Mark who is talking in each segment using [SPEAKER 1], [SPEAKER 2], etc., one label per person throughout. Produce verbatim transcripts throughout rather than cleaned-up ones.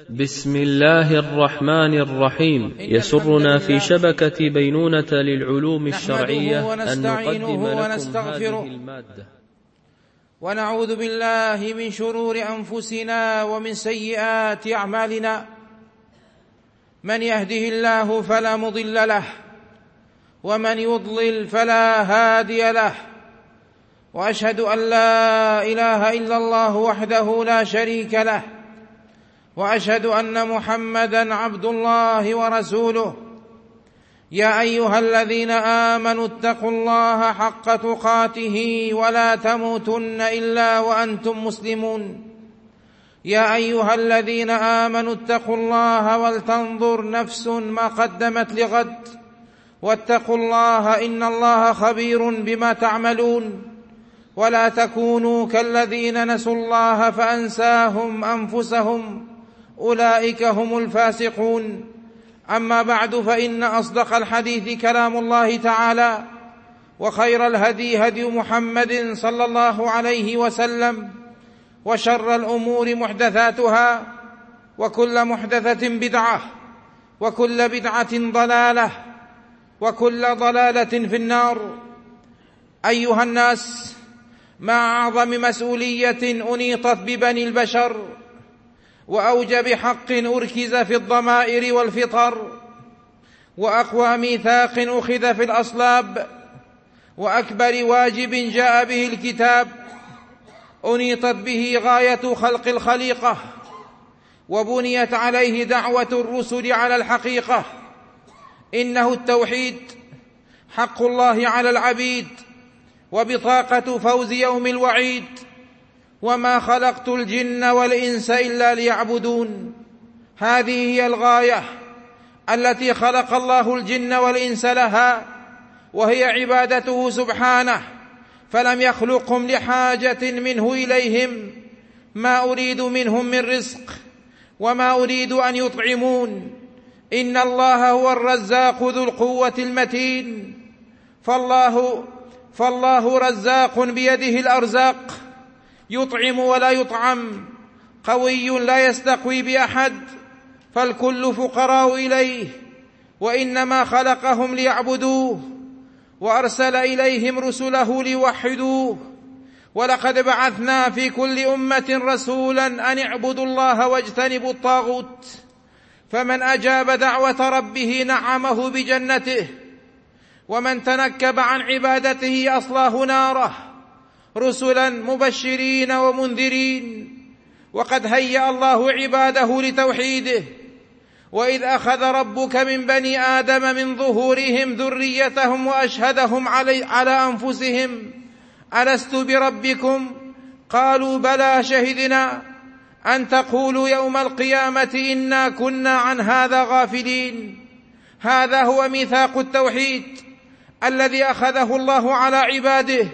[SPEAKER 1] بسم الله الرحمن الرحيم. يسرنا في شبكة بينونة للعلوم الشرعية أن نقدم لكم هذه المادة.
[SPEAKER 2] ونعوذ بالله من شرور أنفسنا ومن سيئات أعمالنا. من يهده الله فلا مضل له، ومن يضلل فلا هادي له. وأشهد أن لا إله إلا الله وحده لا شريك له، وأشهد أن محمدًا عبد الله ورسوله. يا أيها الذين آمنوا اتقوا الله حق تقاته ولا تموتن إلا وأنتم مسلمون. يا أيها الذين آمنوا اتقوا الله ولتنظر نفس ما قدمت لغد، واتقوا الله إن الله خبير بما تعملون. ولا تكونوا كالذين نسوا الله فأنساهم أنفسهم، أولئك هم الفاسقون. أما بعد، فإن أصدق الحديث كلام الله تعالى، وخير الهدي هدي محمد صلى الله عليه وسلم، وشر الأمور محدثاتها، وكل محدثة بدعة، وكل بدعة ضلالة، وكل ضلالة في النار. أيها الناس، ما أعظم مسؤولية أنيطت ببني البشر، وأوجب حق أركز في الضمائر والفطر، وأقوى ميثاق أخذ في الأصلاب، وأكبر واجب جاء به الكتاب، أنيطت به غاية خلق الخليقة، وبنيت عليه دعوة الرسل على الحقيقة. إنه التوحيد، حق الله على العبيد، وبطاقة فوز يوم الوعيد. وما خلقت الجن والإنس إلا ليعبدون. هذه هي الغاية التي خلق الله الجن والإنس لها، وهي عبادته سبحانه، فلم يخلقهم لحاجة منه إليهم. ما أريد منهم من رزق، وما أريد أن يطعمون. إن الله هو الرزاق ذو القوة المتين. فالله, فالله رزاق بيده الأرزاق، يطعم ولا يطعم، قوي لا يستقوي بأحد، فالكل فقراء إليه. وإنما خلقهم ليعبدوه، وأرسل إليهم رسله ليوحدوه. ولقد بعثنا في كل أمة رسولا أن اعبدوا الله واجتنبوا الطاغوت. فمن أجاب دعوة ربه نعمه بجنته، ومن تنكب عن عبادته أصلاه ناره. رسلا مبشرين ومنذرين. وقد هيأ الله عباده لتوحيده. وإذ أخذ ربك من بني آدم من ظهورهم ذريتهم وأشهدهم علي على أنفسهم ألست بربكم؟ قالوا بلى شهدنا أن تقولوا يوم القيامة إنا كنا عن هذا غافلين. هذا هو ميثاق التوحيد الذي أخذه الله على عباده،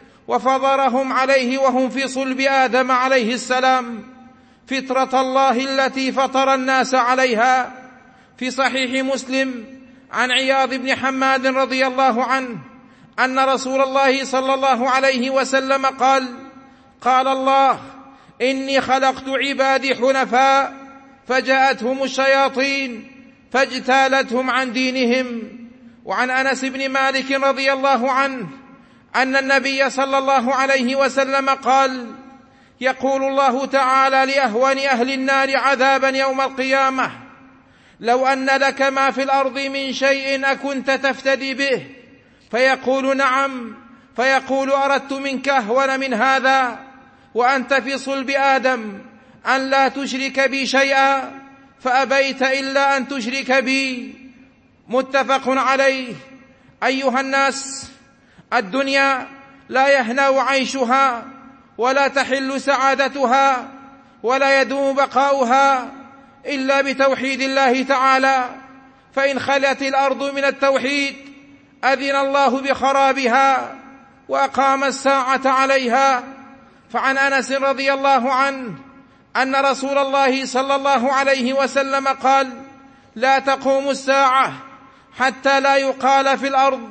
[SPEAKER 2] وفضرهم عليه وهم في صلب آدم عليه السلام، فطرة الله التي فطر الناس عليها. في صحيح مسلم عن عياض بن حماد رضي الله عنه أن رسول الله صلى الله عليه وسلم قال: قال الله: إني خلقت عبادي حنفاء، فجاءتهم الشياطين فاجتالتهم عن دينهم. وعن أنس بن مالك رضي الله عنه أن النبي صلى الله عليه وسلم قال: يقول الله تعالى لأهون أهل النار عذابا يوم القيامة: لو أن لك ما في الأرض من شيء أكنت تفتدي به؟ فيقول: نعم. فيقول: أردت منك أهون من هذا، وأنت في صلب آدم، أن لا تشرك بي شيئا، فأبيت إلا أن تشرك بي. متفق عليه. أيها الناس، الدنيا لا يهنأ عيشها، ولا تحل سعادتها، ولا يدوم بقاؤها إلا بتوحيد الله تعالى. فإن خلت الأرض من التوحيد أذن الله بخرابها، وأقام الساعة عليها. فعن أنس رضي الله عنه أن رسول الله صلى الله عليه وسلم قال: لا تقوم الساعة حتى لا يقال في الأرض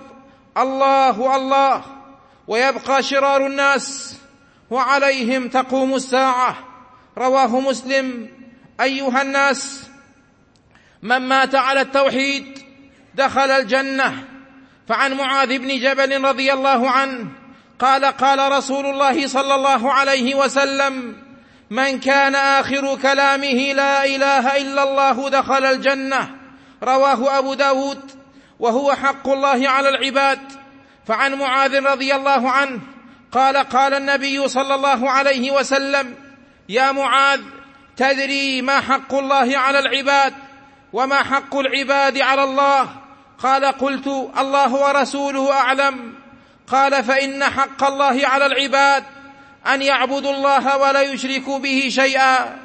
[SPEAKER 2] الله الله، ويبقى شرار الناس، وعليهم تقوم الساعة. رواه مسلم. أيها الناس، من مات على التوحيد دخل الجنة. فعن معاذ بن جبل رضي الله عنه قال قال رسول الله صلى الله عليه وسلم: من كان آخر كلامه لا إله إلا الله دخل الجنة. رواه أبو داود، وهو حق الله على العباد. فعن معاذ رضي الله عنه قال قال النبي صلى الله عليه وسلم: يا معاذ، تدري ما حق الله على العباد وما حق العباد على الله؟ قال: قلت: الله ورسوله أعلم. قال: فإن حق الله على العباد أن يعبدوا الله ولا يشركوا به شيئا،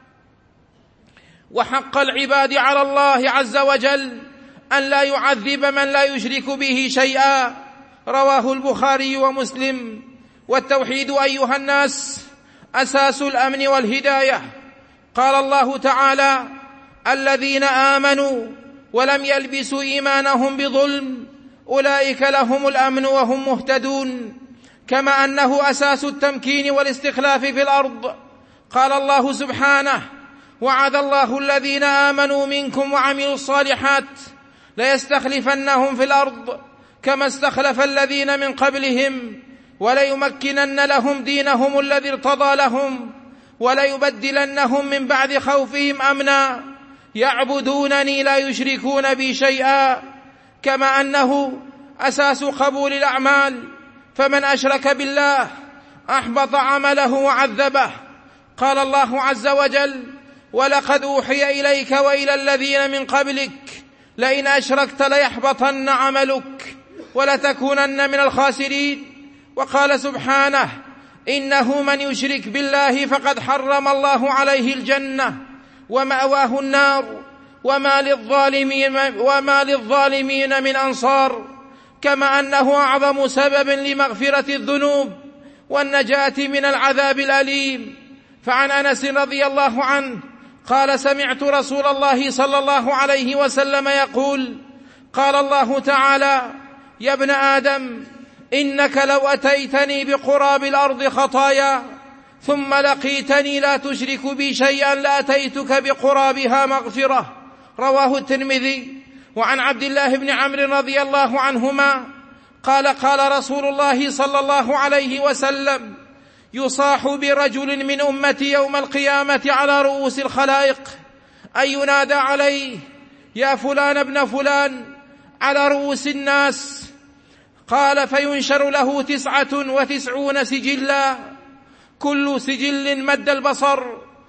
[SPEAKER 2] وحق العباد على الله عز وجل أن لا يعذب من لا يشرك به شيئا. رواه البخاري ومسلم. والتوحيد أيها الناس أساس الأمن والهداية. قال الله تعالى: الذين آمنوا ولم يلبسوا إيمانهم بظلم أولئك لهم الأمن وهم مهتدون. كما أنه أساس التمكين والاستخلاف في الأرض. قال الله سبحانه: وعد الله الذين آمنوا منكم وعملوا الصالحات ليستخلفنهم في الأرض كما استخلف الذين من قبلهم وليمكنن لهم دينهم الذي ارتضى لهم وليبدلنهم من بعد خوفهم أمنا يعبدونني لا يشركون بي شيئا. كما أنه أساس قبول الأعمال، فمن أشرك بالله أحبط عمله وعذبه. قال الله عز وجل: ولقد أوحي إليك وإلى الذين من قبلك لئن أشركت ليحبطن عملك ولتكونن من الخاسرين. وقال سبحانه: إنه من يشرك بالله فقد حرم الله عليه الجنة ومأواه النار وما للظالمين, وما للظالمين من أنصار. كما أنه أعظم سبب لمغفرة الذنوب والنجاة من العذاب الأليم. فعن أنس رضي الله عنه قال: سمعت رسول الله صلى الله عليه وسلم يقول: قال الله تعالى: يا ابن آدم، إنك لو أتيتني بقراب الأرض خطايا ثم لقيتني لا تشرك بي شيئا لأتيتك بقرابها مغفرة. رواه الترمذي. وعن عبد الله بن عمرو رضي الله عنهما قال: قال رسول الله صلى الله عليه وسلم: يصاح برجل من أمتي يوم القيامة على رؤوس الخلائق، أي ينادى عليه: يا فلان ابن فلان، على رؤوس الناس. قال: فينشر له تسعة وتسعون سجلا، كل سجل مد البصر،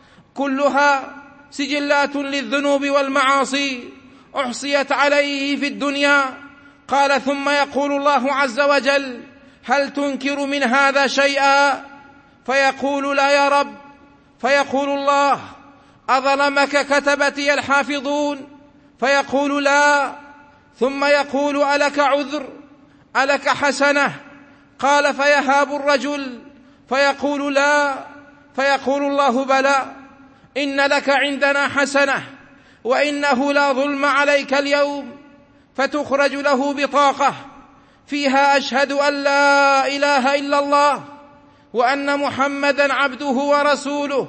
[SPEAKER 2] كلها سجلات للذنوب والمعاصي أحصيت عليه في الدنيا. قال: ثم يقول الله عز وجل: هل تنكر من هذا شيئا؟ فيقول: لا يا رب. فيقول الله: أظلمك كتبتي الحافظون؟ فيقول: لا. ثم يقول: ألك عذر؟ ألك حسنة؟ قال: فيهاب الرجل فيقول: لا. فيقول الله: بلى، إن لك عندنا حسنة وإنه لا ظلم عليك اليوم. فتخرج له بطاقة فيها: أشهد أن لا إله إلا الله وأن محمدا عبده ورسوله.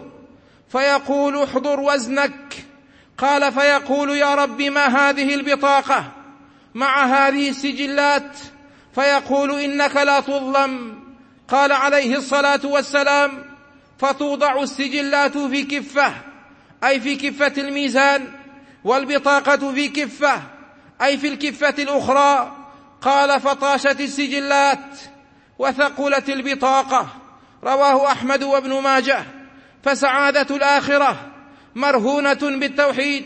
[SPEAKER 2] فيقول: احضر وزنك. قال: فيقول: يا رب، ما هذه البطاقة مع هذه السجلات؟ فيقول: إنك لا تظلم. قال عليه الصلاة والسلام: فتوضع السجلات في كفة، أي في كفة الميزان، والبطاقة في كفة، أي في الكفة الأخرى. قال: فطاشت السجلات وثقلت البطاقة. رواه أحمد وابن ماجه. فسعادة الآخرة مرهونة بالتوحيد،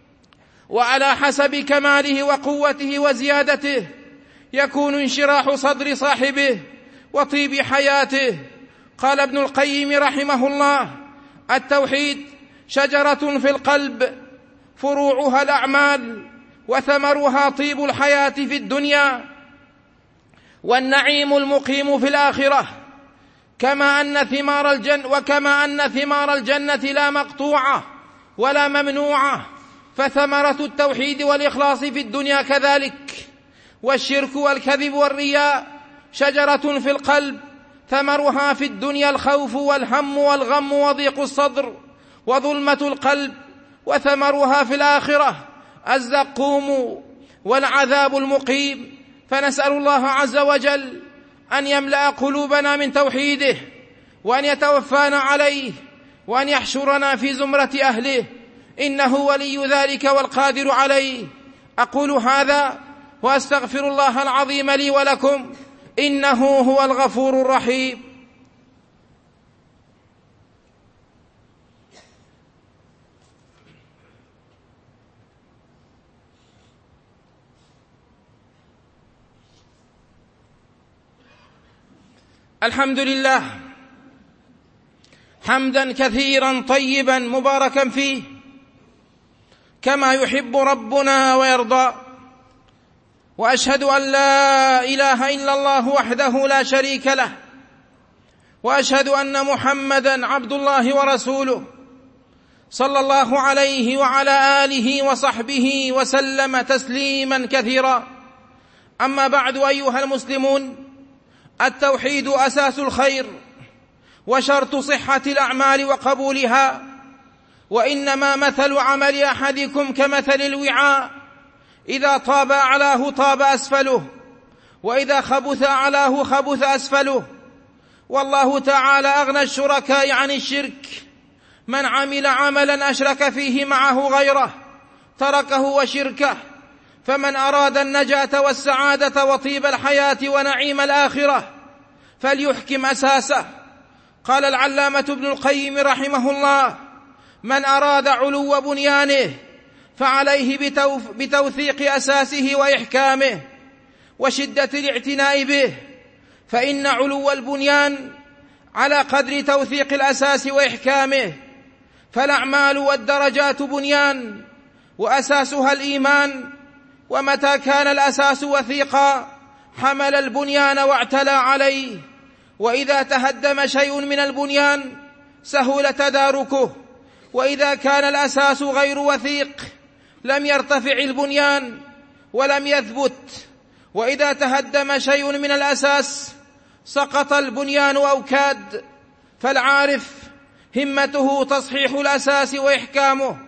[SPEAKER 2] وعلى حسب كماله وقوته وزيادته يكون انشراح صدر صاحبه وطيب حياته. قال ابن القيم رحمه الله: التوحيد شجرة في القلب، فروعها الأعمال وثمرها طيب الحياة في الدنيا والنعيم المقيم في الآخرة. كما أن ثمار الجنة وكما أن ثمار الجنة لا مقطوعة ولا ممنوعة، فثمرة التوحيد والإخلاص في الدنيا كذلك. والشرك والكذب والرياء شجرة في القلب، ثمرها في الدنيا الخوف والهم والغم وضيق الصدر وظلمة القلب، وثمرها في الآخرة الزقوم والعذاب المقيم. فنسأل الله عز وجل أن يملأ قلوبنا من توحيده، وأن يتوفانا عليه، وأن يحشرنا في زمرة أهله، إنه ولي ذلك والقادر عليه. أقول هذا وأستغفر الله العظيم لي ولكم، إنه هو الغفور الرحيم. الحمد لله حمدا كثيرا طيبا مباركا فيه، كما يحب ربنا ويرضى. وأشهد أن لا إله إلا الله وحده لا شريك له، وأشهد أن محمدا عبد الله ورسوله، صلى الله عليه وعلى آله وصحبه وسلم تسليما كثيرا. أما بعد، أيها المسلمون، التوحيد أساس الخير وشرط صحة الأعمال وقبولها، وإنما مثل عمل أحدكم كمثل الوعاء، إذا طاب أعلاه طاب أسفله، وإذا خبث أعلاه خبث أسفله. والله تعالى أغنى الشركاء عن الشرك، من عمل عملا أشرك فيه معه غيره تركه وشركه. فمن أراد النجاة والسعادة وطيب الحياة ونعيم الآخرة فليحكم أساسه. قال العلامة ابن القيم رحمه الله: من أراد علو بنيانه فعليه بتوثيق أساسه وإحكامه وشدة الاعتناء به، فإن علو البنيان على قدر توثيق الأساس وإحكامه. فالأعمال والدرجات بنيان وأساسها الإيمان، ومتى كان الأساس وثيقا حمل البنيان واعتلى عليه، وإذا تهدم شيء من البنيان سهل تداركه، وإذا كان الأساس غير وثيق لم يرتفع البنيان ولم يثبت، وإذا تهدم شيء من الأساس سقط البنيان أو كاد. فالعارف همته تصحيح الأساس وإحكامه،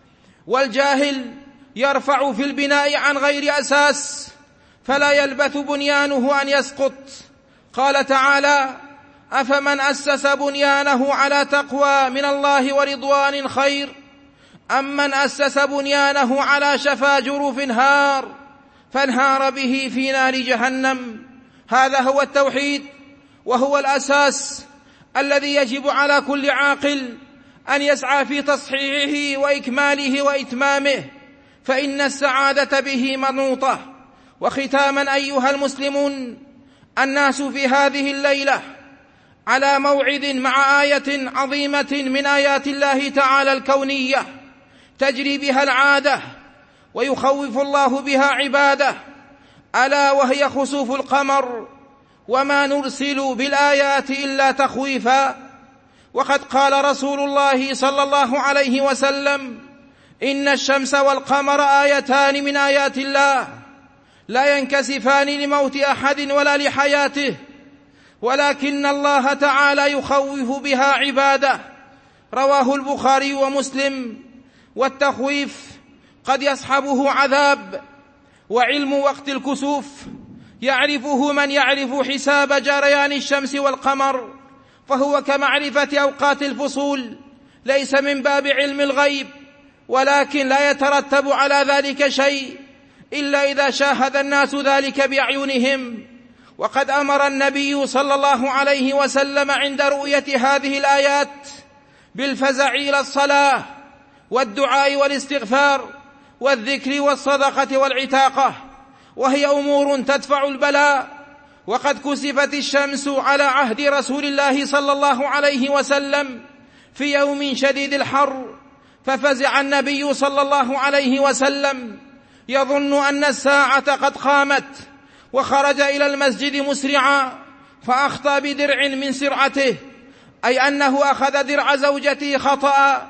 [SPEAKER 2] والجاهل يرفع في البناء عن غير أساس فلا يلبث بنيانه أن يسقط. قال تعالى: أفمن أسس بنيانه على تقوى من الله ورضوان خير أم من أسس بنيانه على شفا جرف هار فانهار به في نار جهنم. هذا هو التوحيد، وهو الأساس الذي يجب على كل عاقل أن يسعى في تصحيحه وإكماله وإتمامه، فإن السعادة به منوطة. وختاما أيها المسلمون، الناس في هذه الليلة على موعد مع آية عظيمة من آيات الله تعالى الكونية تجري بها العادة ويخوف الله بها عباده، ألا وهي خسوف القمر، وما نرسل بالآيات إلا تخويفا. وقد قال رسول الله صلى الله عليه وسلم: إن الشمس والقمر آيتان من آيات الله لا ينكسفان لموت أحد ولا لحياته، ولكن الله تعالى يخوف بها عباده. رواه البخاري ومسلم. والتخويف قد يصحبه عذاب، وعلم وقت الكسوف يعرفه من يعرف حساب جريان الشمس والقمر، فهو كمعرفة أوقات الفصول، ليس من باب علم الغيب، ولكن لا يترتب على ذلك شيء إلا إذا شاهد الناس ذلك بأعينهم. وقد أمر النبي صلى الله عليه وسلم عند رؤية هذه الآيات بالفزع إلى الصلاة والدعاء والاستغفار والذكر والصدقة والعتاقة، وهي أمور تدفع البلاء. وقد كسفت الشمس على عهد رسول الله صلى الله عليه وسلم في يوم شديد الحر، ففزع النبي صلى الله عليه وسلم يظن أن الساعة قد قامت، وخرج إلى المسجد مسرعا فأخطأ بدرع من سرعته، أي أنه أخذ درع زوجته خطأ،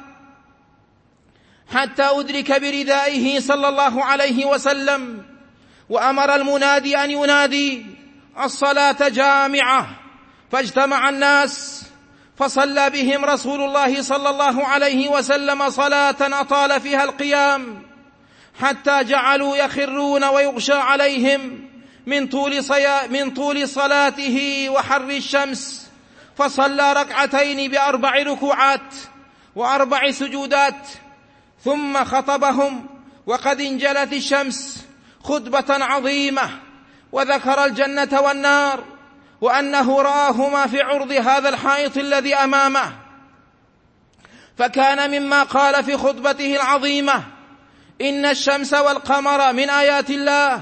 [SPEAKER 2] حتى أدرك بردائه صلى الله عليه وسلم. وأمر المنادي أن ينادي: الصلاة جامعة. فاجتمع الناس فصلى بهم رسول الله صلى الله عليه وسلم صلاة أطال فيها القيام حتى جعلوا يخرون ويغشى عليهم من طول, صيا من طول صلاته وحر الشمس. فصلى ركعتين بأربع ركوعات وأربع سجودات ثم خطبهم وقد انجلت الشمس خطبة عظيمة، وذكر الجنة والنار وأنه رآهما في عرض هذا الحائط الذي أمامه. فكان مما قال في خطبته العظيمة: إن الشمس والقمر من آيات الله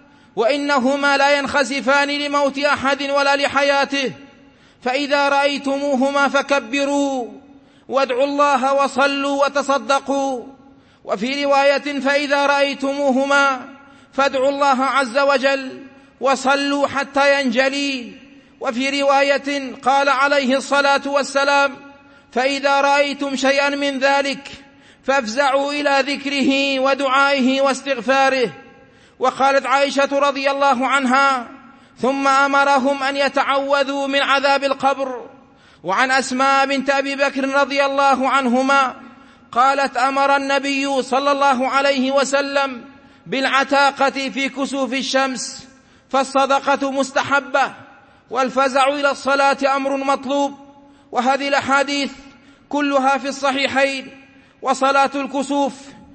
[SPEAKER 2] وإنهما لا ينخسفان لموت أحد ولا لحياته، فإذا رأيتموهما فكبروا وادعوا الله وصلوا وتصدقوا. وفي رواية: فإذا رأيتموهما فادعوا الله عز وجل وصلوا حتى ينجلي. وفي رواية قال عليه الصلاة والسلام: فإذا رأيتم شيئا من ذلك فافزعوا إلى ذكره ودعائه واستغفاره. وقالت عائشة رضي الله عنها: ثم أمرهم أن يتعوذوا من عذاب القبر. وعن أسماء بنت أبي بكر رضي الله عنهما قالت: أمر النبي صلى الله عليه وسلم بالعتاقة في كسوف الشمس، فالصدقة مستحبة والفزع إلى الصلاة أمر مطلوب. وهذه الأحاديث كلها في الصحيحين. وصلاة الكسوف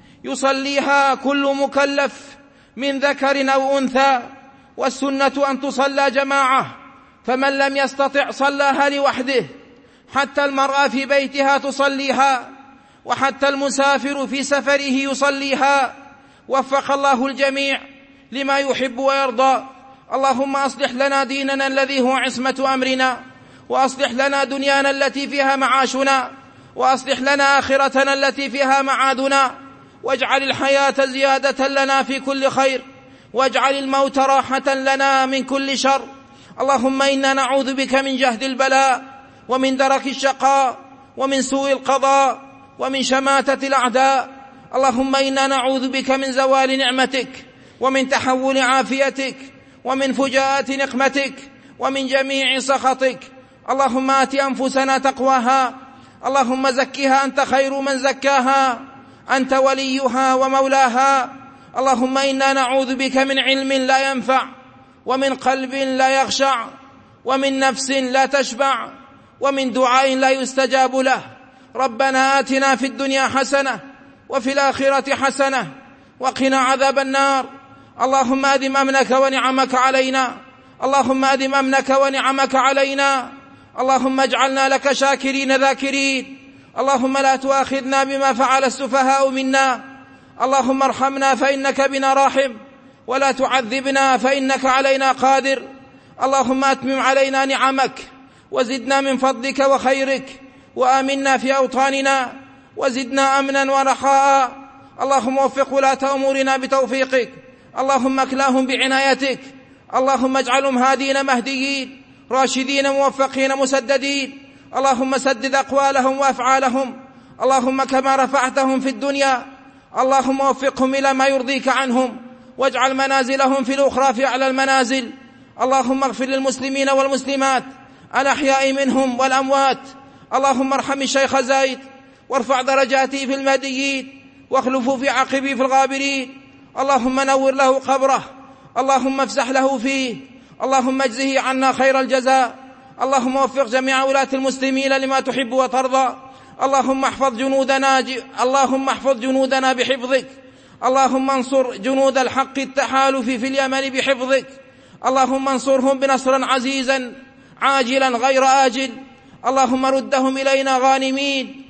[SPEAKER 2] يصليها كل مكلف من ذكر أو أنثى، والسنة أن تصلى جماعة، فمن لم يستطع صلاها لوحده. حتى المرأة في بيتها تصليها، وحتى المسافر في سفره يصليها. وفق الله الجميع لما يحب ويرضى. اللهم أصلح لنا ديننا الذي هو عصمة أمرنا، وأصلح لنا دنيانا التي فيها معاشنا، وأصلح لنا آخرتنا التي فيها معادنا، واجعل الحياة زيادة لنا في كل خير، واجعل الموت راحة لنا من كل شر. اللهم إنا نعوذ بك من جهد البلاء ومن درك الشقاء ومن سوء القضاء ومن شماتة الأعداء. اللهم إنا نعوذ بك من زوال نعمتك ومن تحول عافيتك ومن فجاءة نقمتك ومن جميع سخطك. اللهم آت أنفسنا تقواها، اللهم زكها أنت خير من زكاها، أنت وليها ومولاها. اللهم إنا نعوذ بك من علم لا ينفع، ومن قلب لا يخشع، ومن نفس لا تشبع، ومن دعاء لا يستجاب له. ربنا آتنا في الدنيا حسنة وفي الآخرة حسنة وقنا عذاب النار. اللهم أدم أمنك ونعمك علينا، اللهم أدم أمنك ونعمك علينا. اللهم اجعلنا لك شاكرين ذاكرين. اللهم لا تؤاخذنا بما فعل السفهاء منا. اللهم ارحمنا فإنك بنا راحم، ولا تعذبنا فإنك علينا قادر. اللهم أتمم علينا نعمك وزدنا من فضلك وخيرك، وآمنا في أوطاننا وزدنا أمنا ورخاء. اللهم وفق ولاة أمورنا بتوفيقك، اللهم اكلاهم بعنايتك، اللهم اجعلهم هادين مهديين راشدين موفقين مسددين. اللهم سدد أقوالهم وأفعالهم، اللهم كما رفعتهم في الدنيا اللهم وفقهم إلى ما يرضيك عنهم، واجعل منازلهم في الأخرى في أعلى المنازل. اللهم اغفر للمسلمين والمسلمات الأحياء منهم والأموات. اللهم ارحم الشيخ زايد وارفع درجاته في المهديين، واخلفه في عقبه في الغابرين. اللهم نور له قبره، اللهم افسح له فيه، اللهم اجزه عنا خير الجزاء. اللهم وفق جميع ولاة المسلمين لما تحب وترضى. اللهم احفظ جنودنا ج... اللهم احفظ جنودنا بحفظك. اللهم انصر جنود الحق التحالف في اليمن بحفظك. اللهم انصرهم بنصرا عزيزا عاجلا غير آجل. اللهم ردهم إلينا غانمين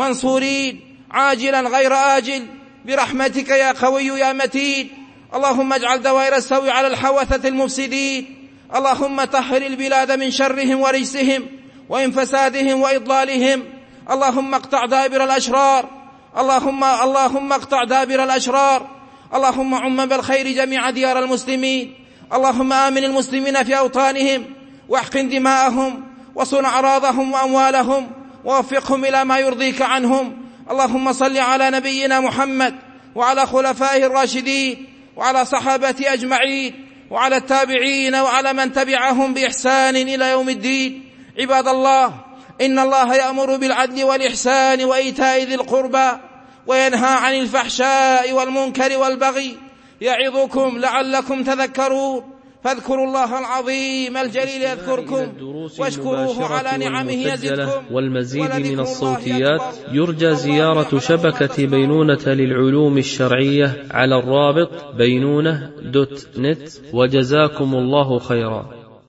[SPEAKER 2] منصورين عاجلا غير آجل برحمتك يا قوي يا متين. اللهم اجعل دوائر السوء على الحوثة المفسدين. اللهم طهر البلاد من شرهم ورجسهم ومن فسادهم وإضلالهم. اللهم اقطع دابر الأشرار، اللهم اللهم اقطع دابر الأشرار. اللهم عم بالخير جميع ديار المسلمين. اللهم آمن المسلمين في أوطانهم، واحقن دماءهم، وصن أعراضهم وأموالهم، ووفقهم إلى ما يرضيك عنهم. اللهم صل على نبينا محمد وعلى خلفائه الراشدين وعلى صحابته أجمعين وعلى التابعين وعلى من تبعهم بإحسان إلى يوم الدين. عباد الله، إن الله يأمر بالعدل والإحسان وإيتاء ذي القربى وينهى عن الفحشاء والمنكر والبغي يعظكم لعلكم تذكرون فاذكروا الله العظيم الجليل يذكركم واشكروه على نعمه يزدكم.
[SPEAKER 1] والمزيد من الصوتيات يرجى زيارة شبكة بينونة للعلوم الشرعية على الرابط بينونة دوت نت. وجزاكم الله خيرا.